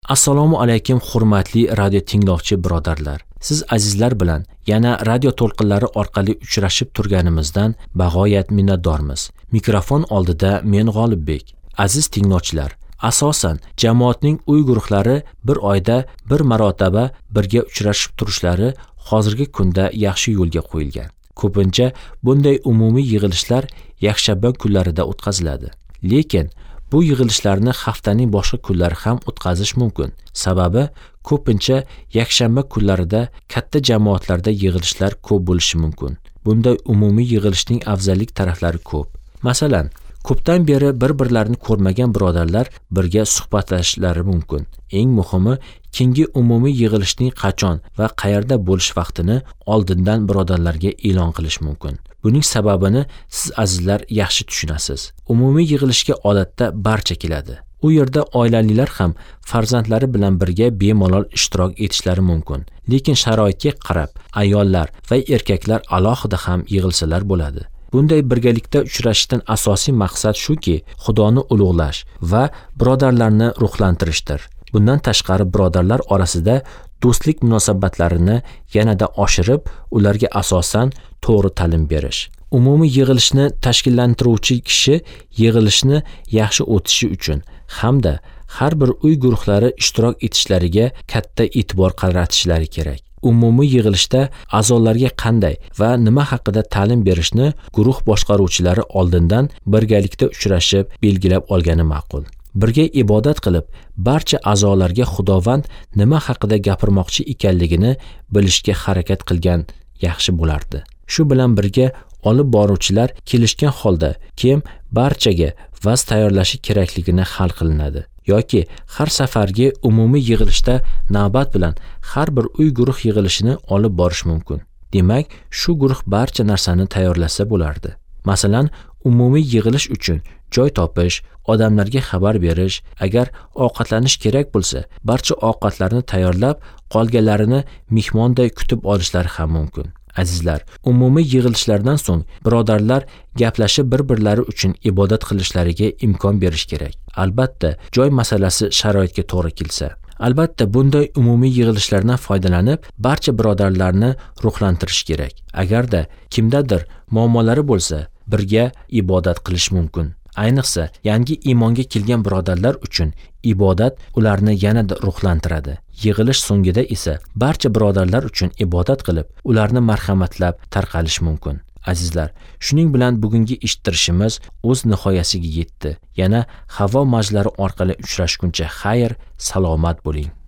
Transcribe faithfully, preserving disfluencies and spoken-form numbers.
Assalomu alaykum hurmatli radio tinglovchi birodarlar. Siz azizlar bilan yana radio to'lqinlari orqali uchrashib turganimizdan bag'oyat minnatdormiz. Mikrofon oldida men G'olibbek. Aziz tinglovchilar, asosan jamoatning uy guruhlari bir oyda bir marotaba birga uchrashib turishlari hozirgi kunda yaxshi yo'lga qo'yilgan. Ko'pincha bunday umumiy yig'ilishlar yakshanba kunlarida o'tkaziladi. Lekin bu yig'ilishlarni haftaning boshqa kunlari ham o'tkazish mumkin. Sababi ko'pincha yakshanba kunlarida katta jamoatlarda yig'ilishlar ko'p bo'lishi mumkin. Bunday umumiy yig'ilishning afzallik taraflari ko'p. Masalan, ko'pdan beri bir-birlarini ko'rmagan birodarlar birga suhbatlashishlari mumkin. Eng muhimi, keyingi umumiy yig'ilishning qachon va qayerda bo'lish vaqtini oldindan birodarlarga e'lon qilish mumkin. Buning sababini siz azizlar yaxshi tushunasiz. Umumiy yig'ilishga odatda barcha keladi. U yerda oilalilar ham farzandlari bilan birga bemalol ishtirok etishlari mumkin. Lekin sharoitga qarab ayollar va erkaklar alohida ham yig'ilsalar bo'ladi. Bunday birgalikda uchrashishdan asosiy maqsad shuki, Xudoni ulug'lash va birodarlarni ruhlantirishdir. Bundan tashqari birodarlar orasida do'stlik munosabatlarini yanada oshirib, ularga asosan to'g'ri ta'lim berish. Umumiy yig'ilishni tashkillantiruvchi kishi yig'ilishni yaxshi o'tishi uchun hamda har bir uy guruhlari ishtirok etishlariga katta e'tibor qaratishlari kerak. Umumiy yig'ilishda a'zolarga qanday va nima haqida ta'lim berishni guruh boshqaruvchilari oldindan birgalikda uchrashib belgilab olgani ma'qul. Birga ibodat qilib, barcha a'zolarga Xudovand nima haqida gapirmoqchi ekanligini bilishga harakat qilgan yaxshi bo'lardi. Shu bilan birga olib boruvchilar kelishgan holda kim barchaga vaz tayyorlashi kerakligini hal qilinadi. Yoki har safargi umumiy yig'ilishda navbat bilan har bir uy guruh yig'ilishini olib borish mumkin. Demak, shu guruh barcha narsani tayyorlasa bo'lardi. Masalan, umumiy yig'ilish uchun joy topish, odamlarga xabar berish, agar ovqatlanish kerak bo'lsa, barcha ovqatlarni tayyorlab, qolganlarini mehmonday kutib olishlari ham mumkin. Azizlar, umumiy yig'ilishlardan so'ng birodarlar gaplashib bir-birlari uchun ibodat qilishlariga imkon berish kerak. Albatta, joy masalasi sharoitga to'g'ri kelsa. Albatta, bunday umumiy yig'ilishlardan foydalanib, barcha birodarlarni ruhlantirish kerak. Agarda kimdadir muammolari bo'lsa, birga ibodat qilish mumkin. Ayniqsa, yangi iymonga kelgan birodarlar uchun ibodat ularni yanada ruhlantiradi. Yig'ilish so'ngida esa barcha birodarlar uchun ibodat qilib, ularni marhamatlab tarqalish mumkin. Azizlar, shuning bilan bugungi eshittirishimiz o'z nihoyasiga yetdi. Yana havo majlari orqali uchrashguncha xayr, salomat bo'ling.